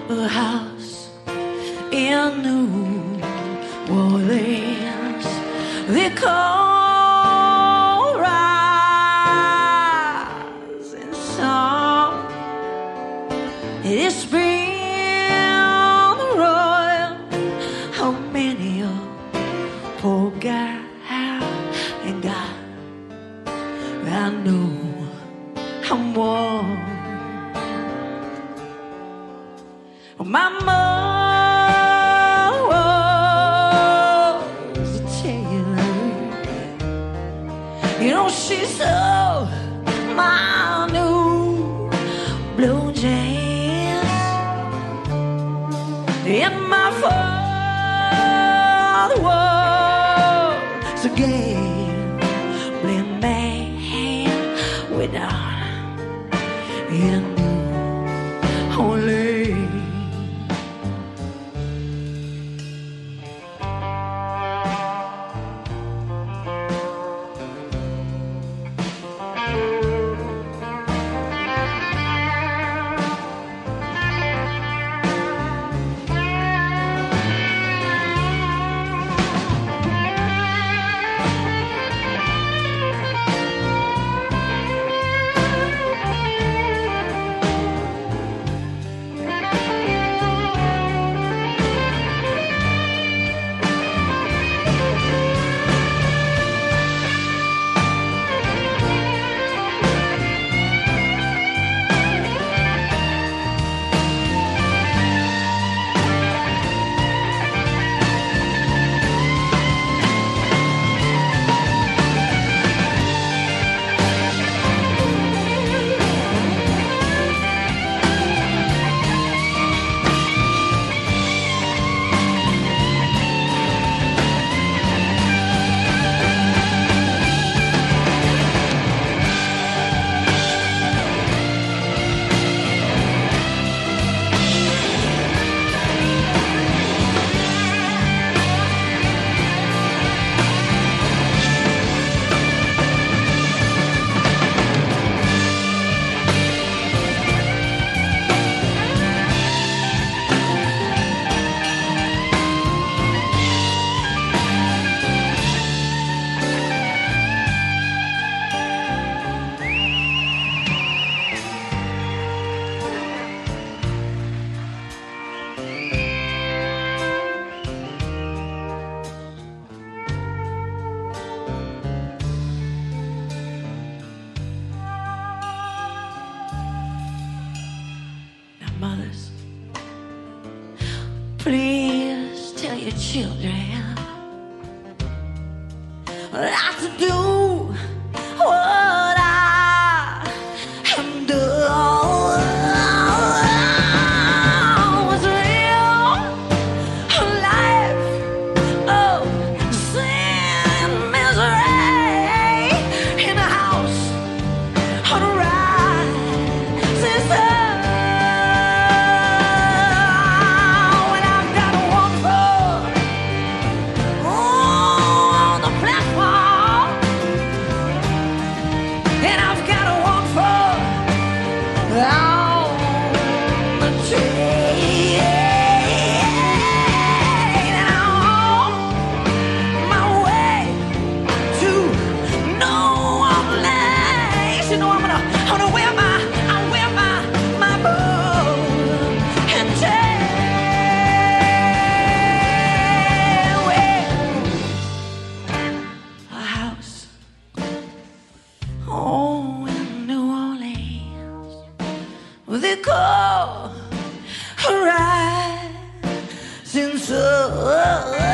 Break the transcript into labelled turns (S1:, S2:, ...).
S1: a house in New Orleans. They call rising sun. It is been the royal. How many a poor guy and God, I know I'm one. My mother was a tailor. You know, she sewed my new blue jeans. And my father was a gambling man without a new Orleans. Mothers, please tell your children not to do what I have done. Was real life of sin and misery in a house on a rising sun. They call her rising sun.